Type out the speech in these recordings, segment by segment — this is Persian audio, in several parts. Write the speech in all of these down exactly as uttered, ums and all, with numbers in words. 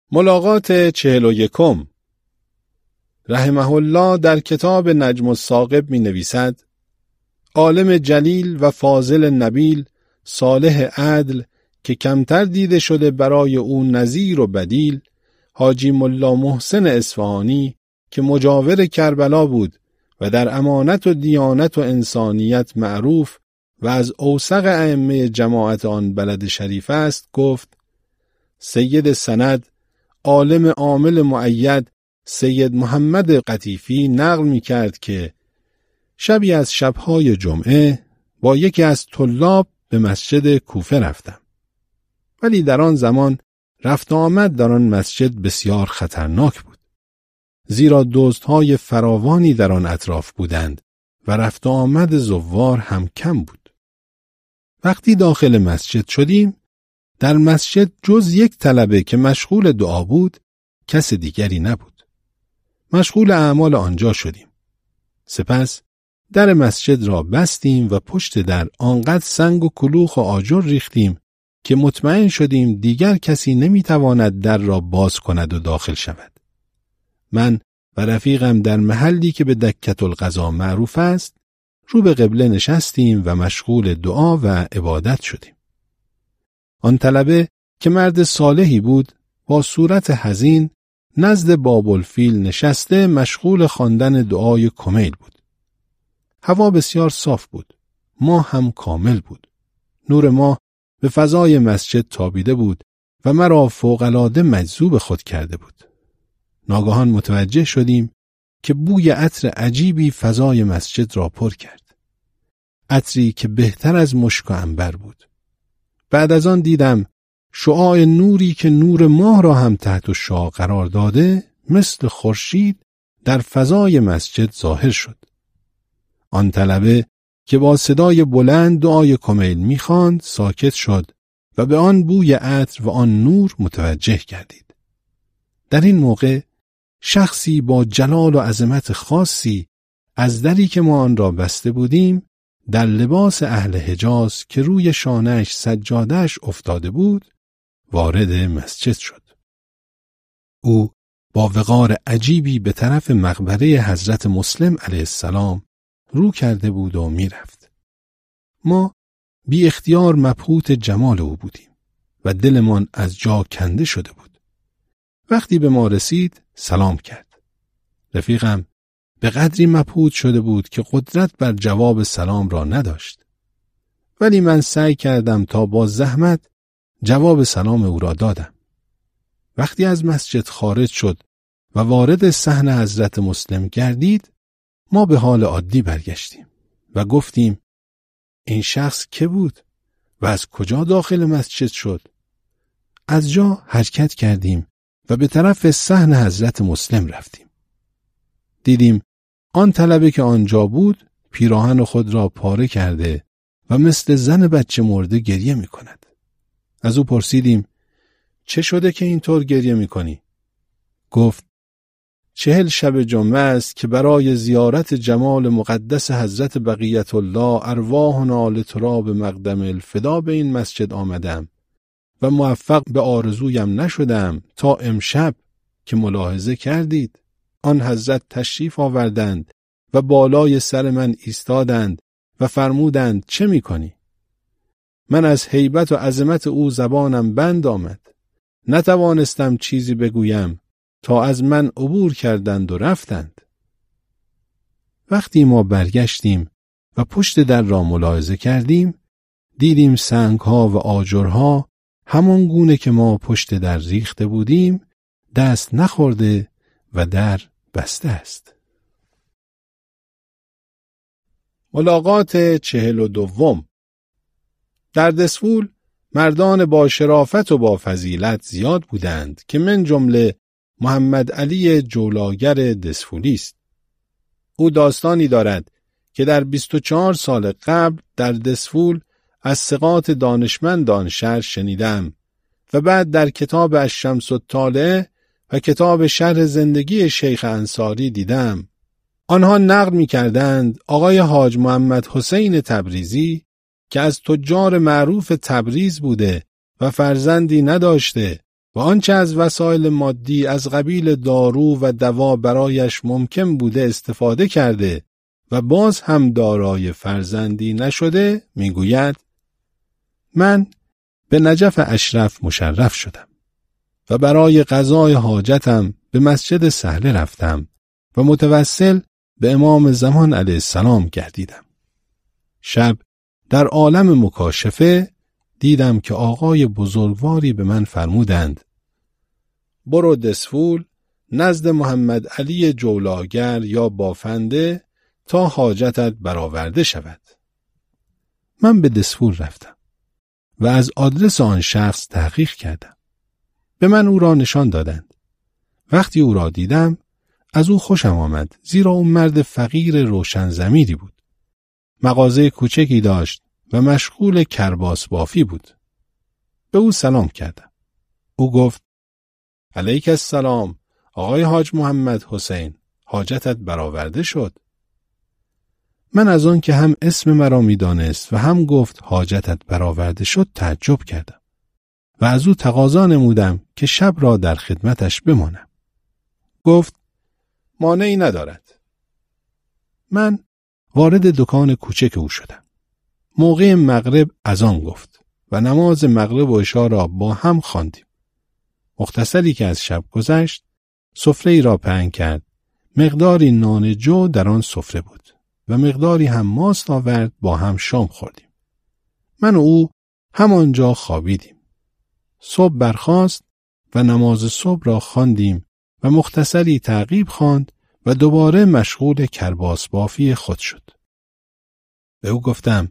ملاقات چهل و یکم. رحمه الله در کتاب نجم الثاقب می نویسد: عالم جلیل و فاضل نبیل، صالح عدل که کمتر دیده شده برای او نظیر و بدیل، حاجی ملا محسن اصفهانی که مجاور کربلا بود و در امانت و دیانت و انسانیت معروف و از اوثق ائمه جماعت آن بلد شریف است، گفت: سید سند، عالم عامل مؤید سید محمد قطیفی نقل می کرد که شبی از شبهای جمعه با یکی از طلاب به مسجد کوفه رفتم، ولی در آن زمان رفت آمد در آن مسجد بسیار خطرناک بود، زیرا دزدهای فراوانی در آن اطراف بودند و رفت آمد زوار هم کم بود. وقتی داخل مسجد شدیم، در مسجد جز یک طلبه که مشغول دعا بود کس دیگری نبود. مشغول اعمال آنجا شدیم. سپس در مسجد را بستیم و پشت در آنقدر سنگ و کلوخ و آجر ریختیم که مطمئن شدیم دیگر کسی نمیتواند در را باز کند و داخل شود. من و رفیقم در محلی که به دکة القضا معروف است رو به قبله نشستیم و مشغول دعا و عبادت شدیم. آن طلبه که مرد صالحی بود با صورت حزین نزد بابالفیل نشسته مشغول خواندن دعای کمیل بود. هوا بسیار صاف بود. ماه هم کامل بود. نور ماه به فضای مسجد تابیده بود و مرا فوق‌العاده مجذوب خود کرده بود. ناگهان متوجه شدیم که بوی عطر عجیبی فضای مسجد را پر کرد. عطری که بهتر از مشک و عنبر بود. بعد از آن دیدم شعاع نوری که نور ماه را هم تحت الشعاع قرار داده مثل خورشید در فضای مسجد ظاهر شد. آن طلبه که با صدای بلند دعای کمیل می‌خواند ساکت شد و به آن بوی عطر و آن نور متوجه گردید. در این موقع شخصی با جلال و عظمت خاصی از دری که ما آن را بسته بودیم در لباس اهل حجاز که روی شانه‌اش سجاده‌اش افتاده بود وارد مسجد شد. او با وقار عجیبی به طرف مقبره حضرت مسلم علیه السلام رو کرده بود و می رفت. ما بی اختیار مبهوت جمال او بودیم و دلمان از جا کنده شده بود. وقتی به ما رسید سلام کرد. رفیقم به قدری مبهوت شده بود که قدرت بر جواب سلام را نداشت. ولی من سعی کردم تا با زحمت جواب سلام او را دادم. وقتی از مسجد خارج شد و وارد صحن حضرت مسلم گردید، ما به حال عادی برگشتیم و گفتیم: این شخص که بود و از کجا داخل مسجد شد؟ از جا حرکت کردیم و به طرف صحن حضرت مسلم رفتیم. دیدیم آن طلبه که آنجا بود پیراهن خود را پاره کرده و مثل زن بچه مرده گریه می کند. از او پرسیدیم: چه شده که اینطور گریه می کنی؟ گفت: چهل شب جمعه است که برای زیارت جمال مقدس حضرت بقیت الله ارواحنا لتراب مقدم الفدا به این مسجد آمدم و موفق به آرزویم نشدم تا امشب که ملاحظه کردید آن حضرت تشریف آوردند و بالای سر من ایستادند و فرمودند چه می کنی؟ من از هیبت و عظمت او زبانم بند آمد. نتوانستم چیزی بگویم تا از من عبور کردند و رفتند. وقتی ما برگشتیم و پشت در را ملاحظه کردیم، دیدیم سنگها و آجرها همان گونه که ما پشت در ریخته بودیم دست نخورده و در بسته است. ملاقات چهل و دوم. در دسفول مردان با شرافت و با فضیلت زیاد بودند که من جمله محمد علی جولاگر دسفولی است. او داستانی دارد که در بیست و چهار سال قبل در دسفول از ثقات دانشمند آن شهر شنیدم و بعد در کتاب الشمس الطالعه و کتاب شرح زندگی شیخ انصاری دیدم. آنها نقل می کردند آقای حاج محمد حسین تبریزی که از تجار معروف تبریز بوده و فرزندی نداشته و و آنچه از وسایل مادی از قبیل دارو و دوا برایش ممکن بوده استفاده کرده و باز هم دارای فرزندی نشده، میگوید من به نجف اشرف مشرف شدم و برای قضای حاجتم به مسجد سهله رفتم و متوسل به امام زمان علیه السلام گردیدم. شب در عالم مکاشفه دیدم که آقای بزرگواری به من فرمودند برو دسفول نزد محمد علی جولاگر یا بافنده تا حاجتت برآورده شود. من به دسفول رفتم و از آدرس آن شخص تحقیق کردم. به من او را نشان دادند. وقتی او را دیدم از او خوشم آمد، زیرا اون مرد فقیر روشن ضمیری بود. مغازه کوچکی داشت و مشغول کرباس بافی بود. به او سلام کردم. او گفت علیک السلام آقای حاج محمد حسین، حاجتت برآورده شد. من از آن که هم اسم مرا می دانست و هم گفت حاجتت برآورده شد تعجب کردم و از او تقاضا نمودم که شب را در خدمتش بمانم. گفت مانعی ندارد. من وارد دکان کوچک او شدم. موقع مغرب اذان گفت و نماز مغرب و عشا را با هم خواندیم. مختصری که از شب گذشت، سفره ای را پهن کرد. مقداری نان جو در آن سفره بود و مقداری هم ماست آورد، با هم شام خوردیم. من و او همانجا خوابیدیم. صبح برخاست و نماز صبح را خواندیم و مختصری تعقیب خواند و دوباره مشغول کرباس بافی خود شد. به او گفتم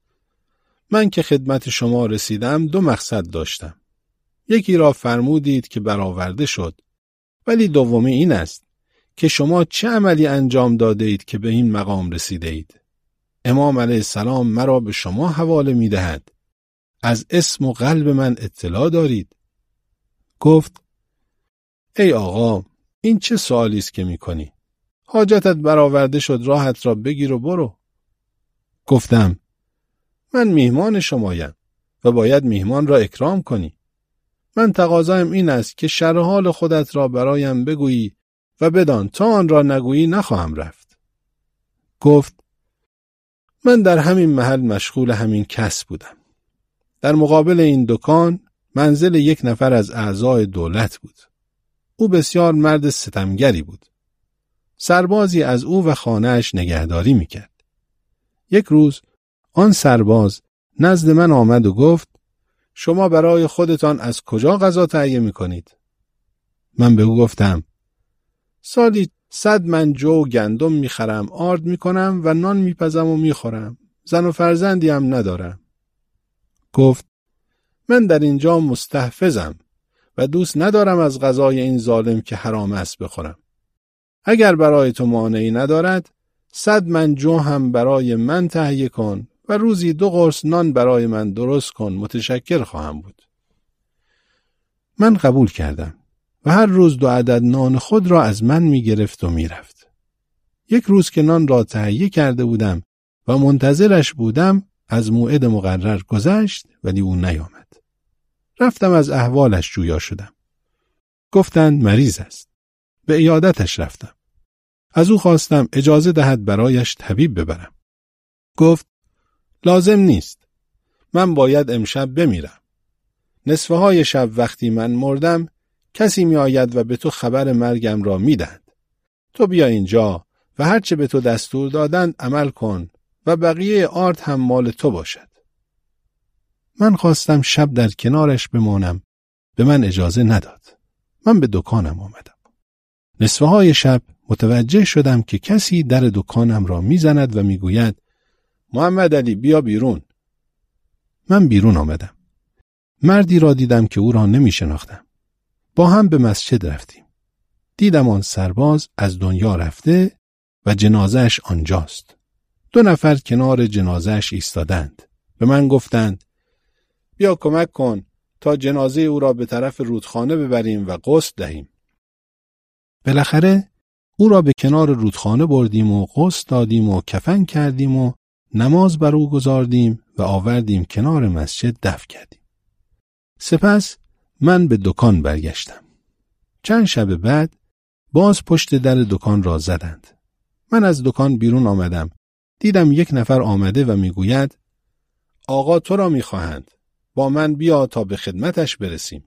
من که خدمت شما رسیدم دو مقصد داشتم. یکی را فرمودید که برآورده شد، ولی دومی این است که شما چه عملی انجام داده اید که به این مقام رسیده اید؟ امام علیه السلام مرا به شما حواله می دهد. از اسم و قلب من اطلاع دارید. گفت ای آقا، این چه سوالی است که می کنی؟ حاجتت برآورده شد، راحت را بگیر و برو. گفتم من میهمان شمایم و باید میهمان را اکرام کنی. من تقاضایم این است که شرح حال خودت را برایم بگویی و بدان تا آن را نگویی نخواهم رفت. گفت من در همین محل مشغول همین کس بودم. در مقابل این دکان منزل یک نفر از اعضای دولت بود. او بسیار مرد ستمگری بود. سربازی از او و خانه‌اش نگهداری میکرد. یک روز آن سرباز نزد من آمد و گفت شما برای خودتان از کجا غذا تهیه میکنید؟ من به او گفتم سالی صد من جو و گندم میخرم، آرد میکنم و نان میپزم و میخورم. زن و فرزندی هم ندارم. گفت من در اینجا مستحفظم و دوست ندارم از غذای این ظالم که حرام است بخورم. اگر برای تو مانعی ندارد، صد من جو هم برای من تهیه کن و روزی دو قرص نان برای من درست کن، متشکر خواهم بود. من قبول کردم و هر روز دو عدد نان خود را از من می گرفت و می رفت. یک روز که نان را تهیه کرده بودم و منتظرش بودم، از موعد مقرر گذشت ولی او نیامد. رفتم از احوالش جویا شدم. گفتند مریض است. به عیادتش رفتم. از او خواستم اجازه دهد برایش طبیب ببرم. گفت لازم نیست. من باید امشب بمیرم. نصفه های شب وقتی من مردم کسی می آید و به تو خبر مرگم را می دهد. تو بیا اینجا و هرچه به تو دستور دادند عمل کن و بقیه آرد هم مال تو باشد. من خواستم شب در کنارش بمانم. به من اجازه نداد. من به دکانم آمدم. نصفه های شب متوجه شدم که کسی در دکانم را می زند و می گوید محمد علی بیا بیرون. من بیرون آمدم. مردی را دیدم که او را نمی شناختم. با هم به مسجد رفتیم. دیدم آن سرباز از دنیا رفته و جنازهش آنجاست. دو نفر کنار جنازهش ایستادند. به من گفتند بیا کمک کن تا جنازه او را به طرف رودخانه ببریم و غسل دهیم. بالاخره او را به کنار رودخانه بردیم و غسل دادیم و کفن کردیم و نماز بر او گذاردیم و آوردیم کنار مسجد دفن کردیم. سپس من به دکان برگشتم. چند شب بعد باز پشت در دکان را زدند. من از دکان بیرون آمدم. دیدم یک نفر آمده و میگوید آقا تو را میخواهند. با من بیا تا به خدمتش برسیم.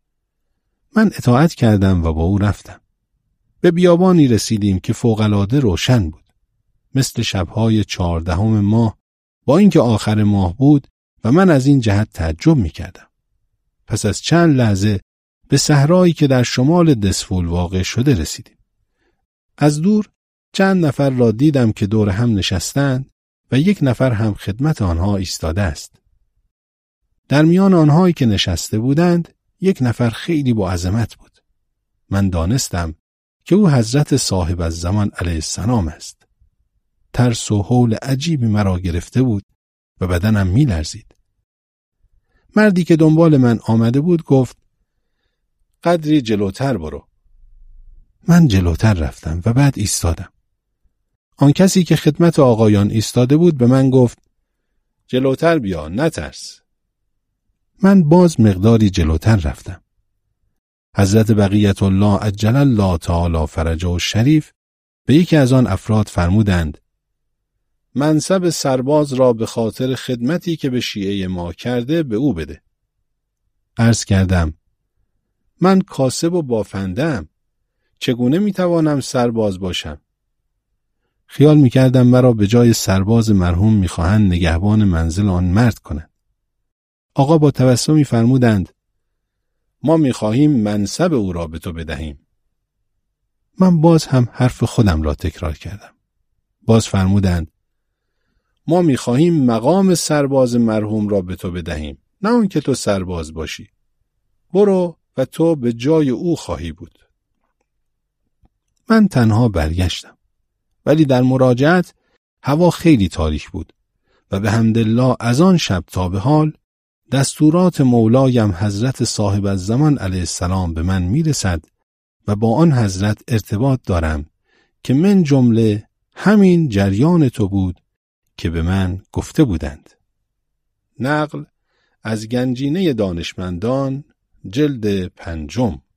من اطاعت کردم و با او رفتم. به بیابانی رسیدیم که فوق‌العاده روشن بود. مثل شبهای چهاردهم ماه، با اینکه آخر ماه بود و من از این جهت تعجب میکردم. پس از چند لحظه به صحرایی که در شمال دسفول واقع شده رسیدیم. از دور چند نفر را دیدم که دور هم نشستند و یک نفر هم خدمت آنها ایستاده است. در میان آنهایی که نشسته بودند یک نفر خیلی با عظمت بود. من دانستم که او حضرت صاحب الزمان علیه السلام است. ترس و هول عجیبی مرا گرفته بود و بدنم می لرزید. مردی که دنبال من آمده بود گفت قدری جلوتر برو. من جلوتر رفتم و بعد ایستادم. آن کسی که خدمت آقایان ایستاده بود به من گفت جلوتر بیا، نترس. من باز مقداری جلوتر رفتم. حضرت بقیت الله عجل الله تعالی فرجه و شریف به یکی از آن افراد فرمودند منصب سرباز را به خاطر خدمتی که به شیعه ما کرده به او بده. عرض کردم من کاسب و بافنده‌ام، چگونه میتوانم سرباز باشم؟ خیال میکردم مرا به جای سرباز مرحوم میخواهند نگهبان منزل آن مرد کنند. آقا با تبسمی فرمودند ما میخواهیم منصب او را به تو بدهیم. من باز هم حرف خودم را تکرار کردم. باز فرمودند ما میخواهیم مقام سرباز مرحوم را به تو بدهیم، نه اون که تو سرباز باشی. برو و تو به جای او خواهی بود. من تنها برگشتم. ولی در مراجعت هوا خیلی تاریک بود و به حمدالله از آن شب تا به حال دستورات مولایم حضرت صاحب الزمان علیه السلام به من میرسد و با آن حضرت ارتباط دارم که من جمله همین جریان تو بود که به من گفته بودند. نقل از گنجینه دانشمندان جلد پنجم.